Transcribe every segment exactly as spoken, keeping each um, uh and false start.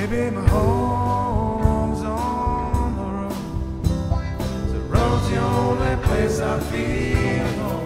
Maybe my home's on the road. The road's the only place I feel home.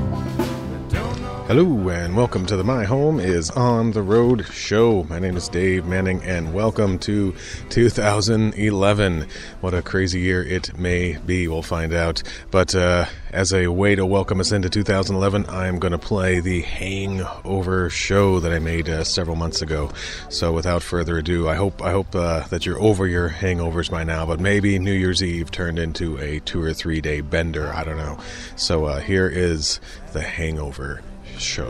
Hello and welcome to the My Home is on the Road show. My name is Dave Manning and welcome to two thousand eleven. What a crazy year it may be, we'll find out. But uh, as a way to welcome us into two thousand eleven, I'm going to play the Hangover show that I made uh, several months ago. So without further ado, I hope I hope uh, that you're over your hangovers by now, but maybe New Year's Eve turned into a two or three day bender, I don't know. So uh, here is the Hangover show.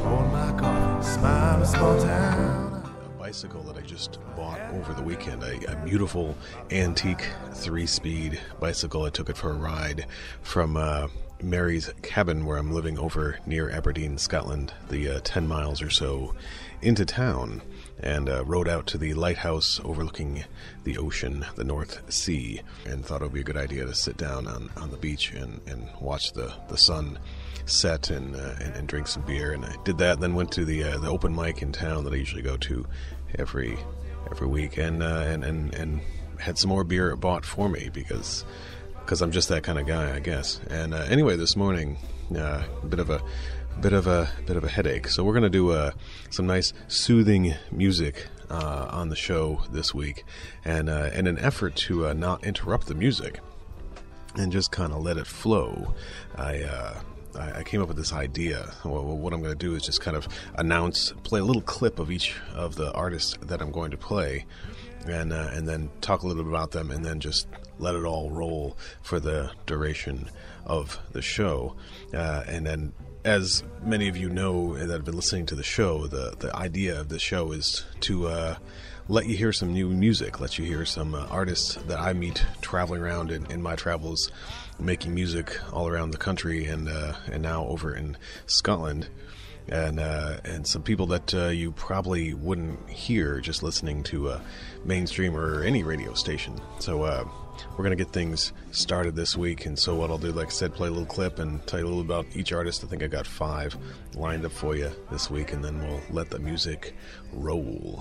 A bicycle that I just bought over the weekend, a, a beautiful antique three-speed bicycle. I took it for a ride from uh, Mary's cabin where I'm living over near Aberdeen, Scotland, the uh, ten miles or so into town, and uh, rode out to the lighthouse overlooking the ocean, the North Sea, and thought it would be a good idea to sit down on, on the beach and, and watch the, the sun set and, uh, and and drink some beer. And I did that, and then went to the uh, the open mic in town that I usually go to every every week, and uh, and, and and had some more beer bought for me because because I'm just that kind of guy, I guess. And uh, anyway, this morning, uh, a bit of a bit of a bit of a headache, so we're gonna do uh, some nice soothing music uh, on the show this week, and uh, in an effort to uh, not interrupt the music and just kind of let it flow, I. Uh, I came up with this idea. Well, what I'm going to do is just kind of announce, play a little clip of each of the artists that I'm going to play, and uh, and then talk a little bit about them, and then just let it all roll for the duration of the show. Uh, and then, as many of you know that have been listening to the show, the, the idea of the show is to uh, let you hear some new music, let you hear some uh, artists that I meet traveling around in, in my travels, making music all around the country, and uh, and now over in Scotland, and uh, and some people that uh, you probably wouldn't hear just listening to a mainstream or any radio station. So uh, we're gonna get things started this week, and so what I'll do, like I said, play a little clip and tell you a little about each artist. I think I got five lined up for you this week, and then we'll let the music roll.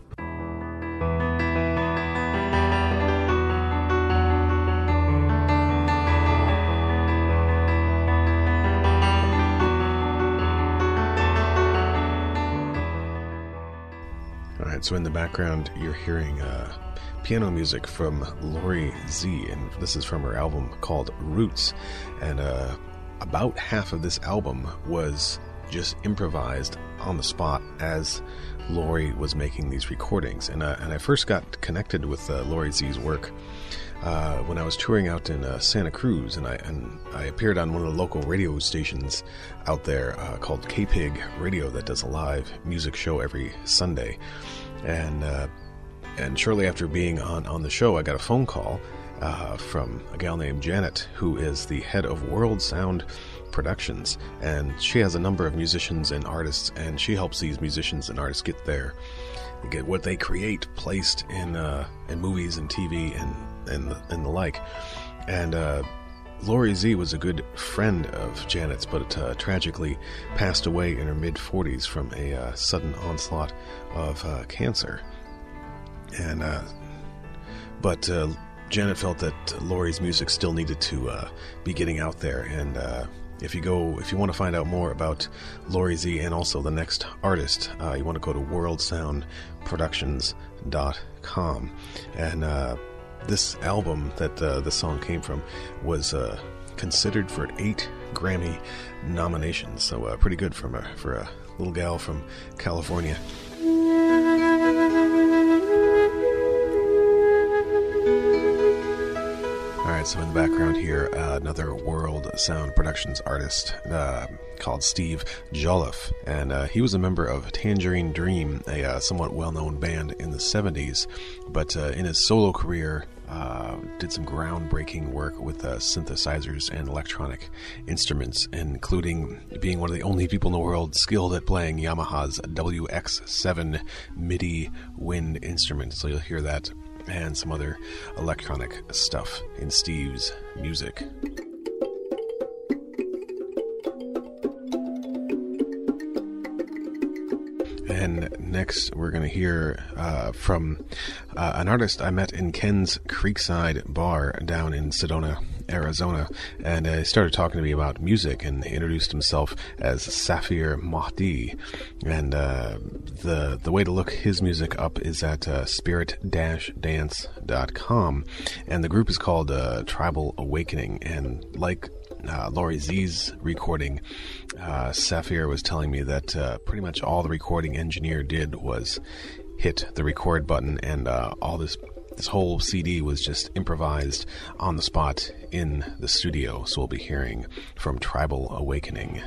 So in the background, you're hearing uh, piano music from Lori Z, and this is from her album called Roots. And uh, about half of this album was just improvised on the spot as Lori was making these recordings. And uh, and I first got connected with uh, Lori Z's work uh, when I was touring out in uh, Santa Cruz, and I and I appeared on one of the local radio stations out there uh, called K-Pig Radio that does a live music show every Sunday. And uh, and shortly after being on, on the show, I got a phone call uh, from a gal named Janet, who is the head of World Sound Productions, and she has a number of musicians and artists, and she helps these musicians and artists get their get what they create placed in uh, in movies and T V and and the, and the like. And uh, Lori Z was a good friend of Janet's, but uh, tragically passed away in her mid-forties from a uh, sudden onslaught of uh, cancer. And uh, but uh, Janet felt that Lori's music still needed to uh, be getting out there. And uh, if you go, if you want to find out more about Lori Z and also the next artist, uh, you want to go to world sound productions dot com. And uh, this album that uh, the song came from was uh, considered for eight Grammy nominations, so uh, pretty good from a, for a little gal from California. Alright, so in the background here, uh, another World Sound Productions artist uh, called Steve Jolliffe, and uh, he was a member of Tangerine Dream, a uh, somewhat well-known band in the seventies, but uh, in his solo career uh, did some groundbreaking work with uh, synthesizers and electronic instruments, including being one of the only people in the world skilled at playing Yamaha's W X seven MIDI wind instrument, so you'll hear that and some other electronic stuff in Steve's music. And next, we're going to hear uh, from uh, an artist I met in Ken's Creekside Bar down in Sedona, Arizona. And uh, he started talking to me about music and introduced himself as Safir Mahdi. And uh, the the way to look his music up is at uh, spirit dash dance dot com. And the group is called uh, Tribal Awakening. And like Uh, Laurie Z's recording, uh, Safir was telling me that uh, pretty much all the recording engineer did was hit the record button, and uh, all this this whole C D was just improvised on the spot in the studio. So we'll be hearing from Tribal Awakening.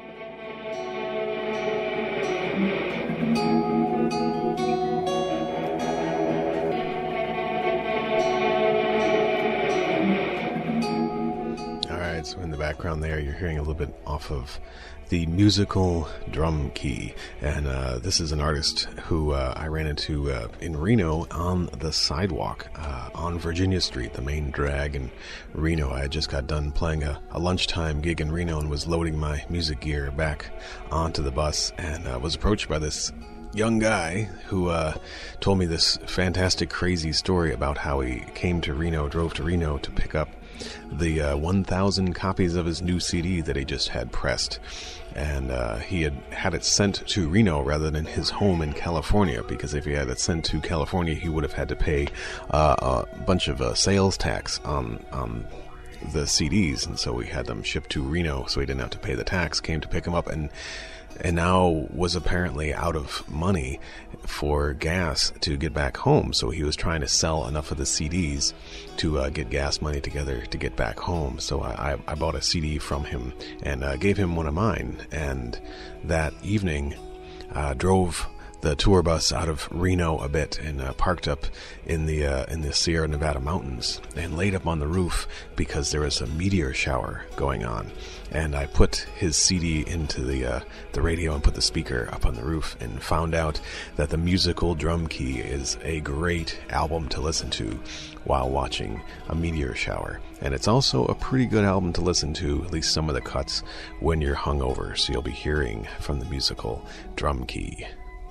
So in the background there, you're hearing a little bit off of the musical drum key. And uh, this is an artist who uh, I ran into uh, in Reno on the sidewalk uh, on Virginia Street, the main drag in Reno. I had just got done playing a, a lunchtime gig in Reno and was loading my music gear back onto the bus, and uh, was approached by this young guy who uh, told me this fantastic, crazy story about how he came to Reno, drove to Reno to pick up the uh, one thousand copies of his new C D that he just had pressed. And uh, he had had it sent to Reno rather than his home in California, because if he had it sent to California, he would have had to pay uh, a bunch of uh, sales tax on, on the C Ds. And so he had them shipped to Reno so he didn't have to pay the tax, came to pick them up, and and now was apparently out of money for gas to get back home. So he was trying to sell enough of the C Ds to uh, get gas money together to get back home. So I, I bought a C D from him and uh, gave him one of mine. And that evening, uh, drove the tour bus out of Reno a bit and uh, parked up in the uh, in the Sierra Nevada mountains and laid up on the roof because there was a meteor shower going on. And I put his C D into the uh, the radio and put the speaker up on the roof, and found out that the musical drum key is a great album to listen to while watching a meteor shower. And it's also a pretty good album to listen to, at least some of the cuts, when you're hungover. So you'll be hearing from the musical drum key.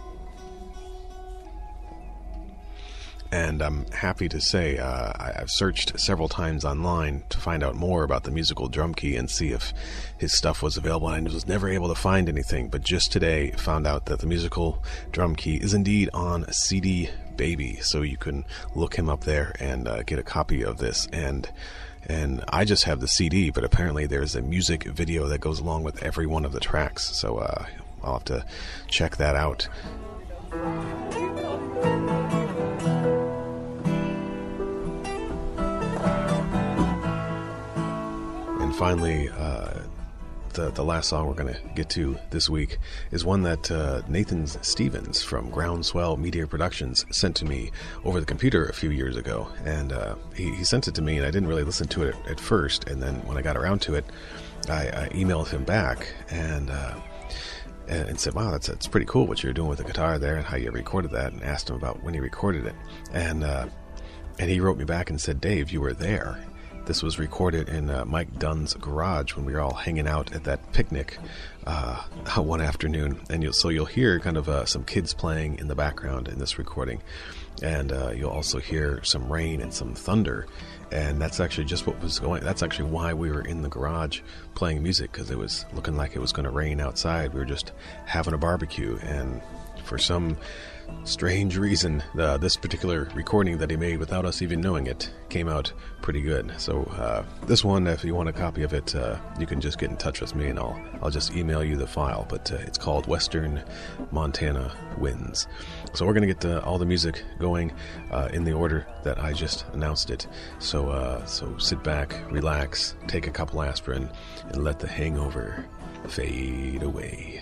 And I'm happy to say uh, I've searched several times online to find out more about the musical drum key and see if his stuff was available. And I was never able to find anything, but just today found out that the musical drum key is indeed on C D Baby. So you can look him up there and uh, get a copy of this. And and I just have the C D, but apparently there's a music video that goes along with every one of the tracks. So uh, I'll have to check that out. Finally, uh, the the last song we're going to get to this week is one that uh, Nathan Stevens from Groundswell Media Productions sent to me over the computer a few years ago. And uh, he, he sent it to me, and I didn't really listen to it at, at first. And then when I got around to it, I, I emailed him back and uh, and said, wow, that's, that's pretty cool what you're doing with the guitar there and how you recorded that, and asked him about when he recorded it. And, uh, and he wrote me back and said, Dave, you were there. This was recorded in uh, Mike Dunn's garage when we were all hanging out at that picnic uh, one afternoon. And you'll, so you'll hear kind of uh, some kids playing in the background in this recording. And uh, you'll also hear some rain and some thunder. And that's actually just what was going. That's actually why we were in the garage playing music, because it was looking like it was going to rain outside. We were just having a barbecue, and for some strange reason, uh, this particular recording that he made without us even knowing it came out pretty good. So uh, this one, if you want a copy of it, uh, you can just get in touch with me, and I'll I'll just email you the file. But uh, it's called Western Montana Winds. So we're going to get uh, all the music going uh, in the order that I just announced it. So uh, so sit back, relax, take a couple aspirin, and let the hangover fade away.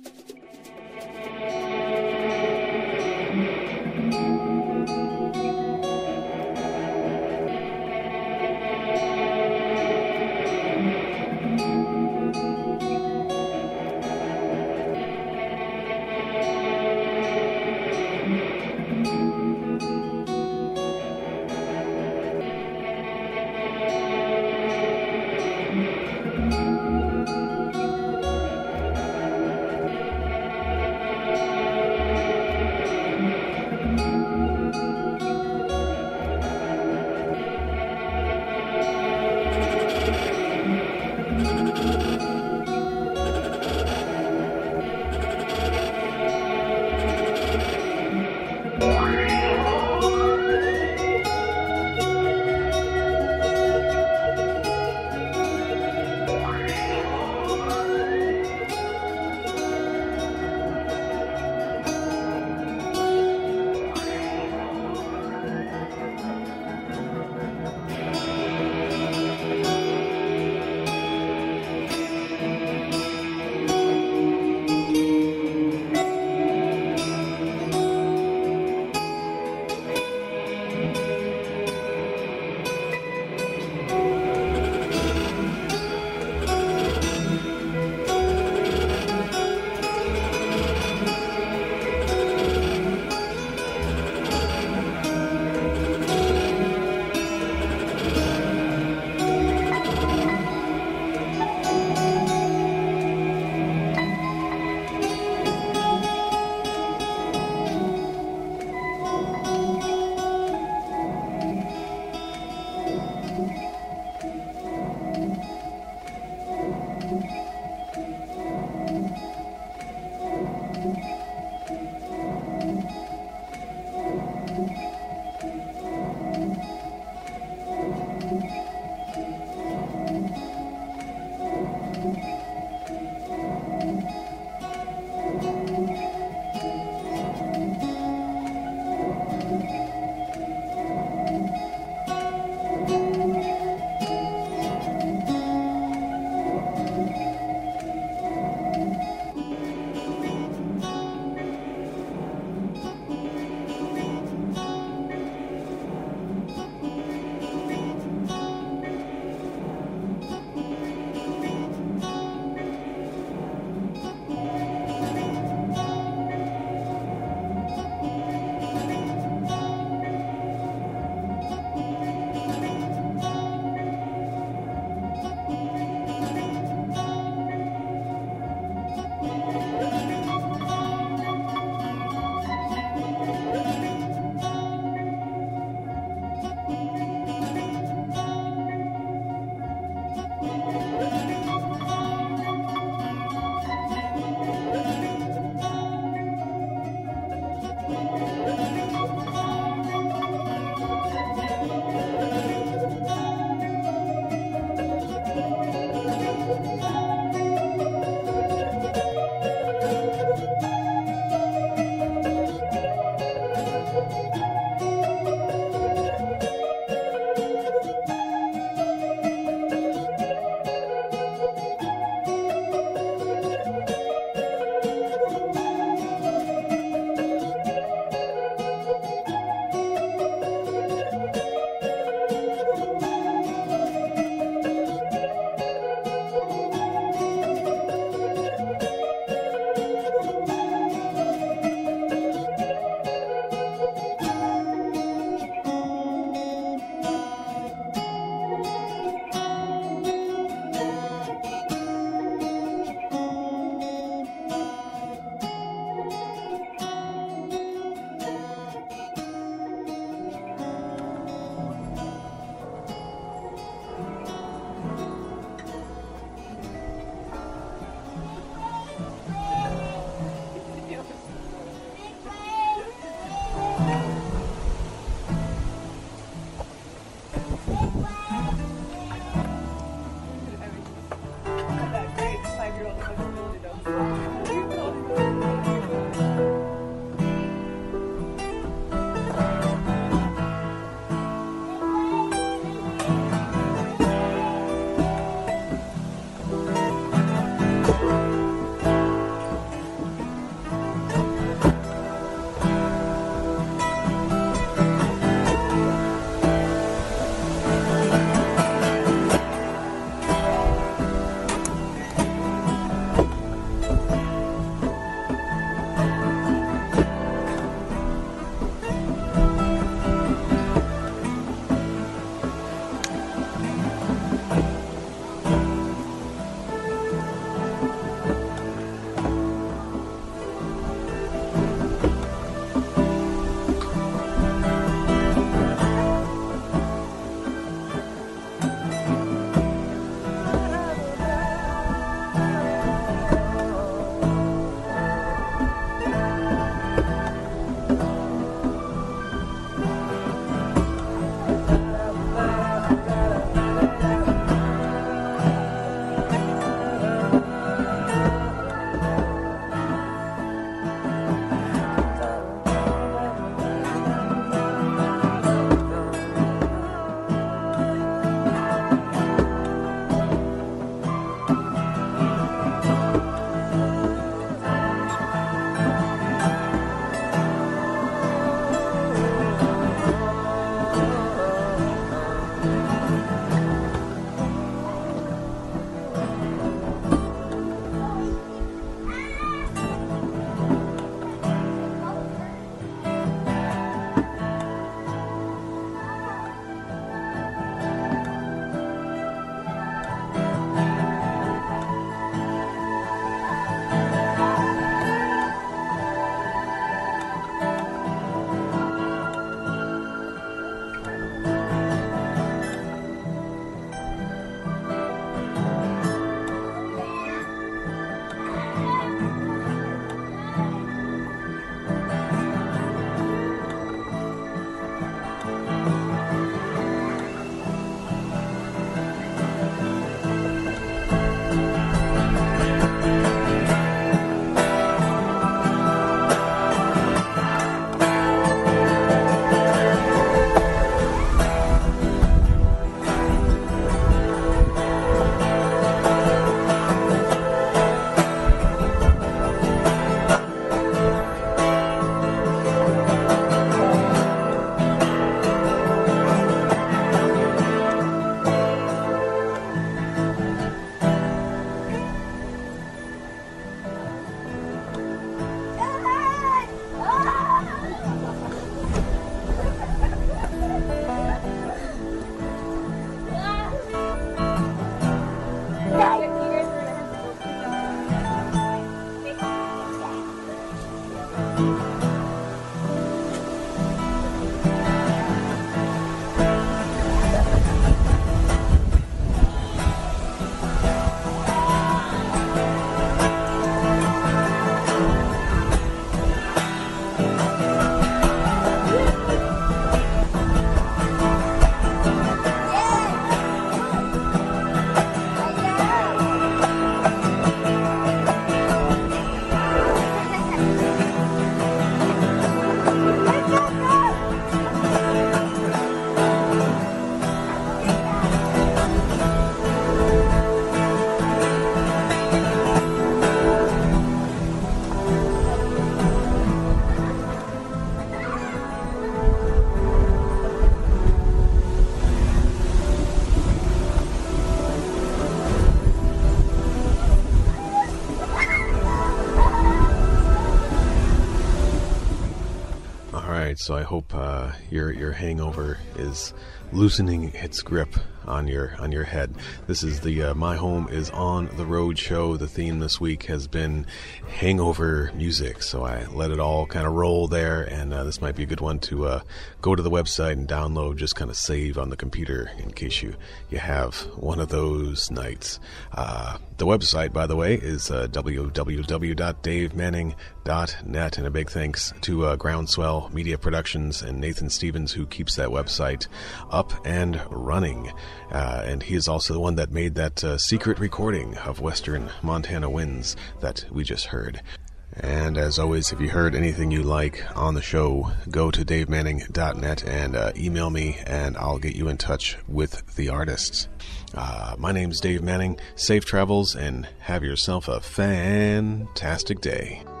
so I hope uh, your your hangover is loosening its grip on your on your head. This is the uh, My Home is on the Road show. The theme this week has been hangover music, so I let it all kind of roll there, and uh, this might be a good one to uh, go to the website and download, just kind of save on the computer in case you, you have one of those nights. Uh, the website, by the way, is uh, w w w dot dave manning dot net, and a big thanks to uh, Groundswell Media Productions and Nathan Stevens, who keeps that website up and running. Uh, and he is also the one that made that uh, secret recording of Western Montana Winds that we just heard. And as always, if you heard anything you like on the show, go to dave manning dot net and uh, email me, and I'll get you in touch with the artists. Uh, my name's Dave Manning. Safe travels, and have yourself a fantastic day.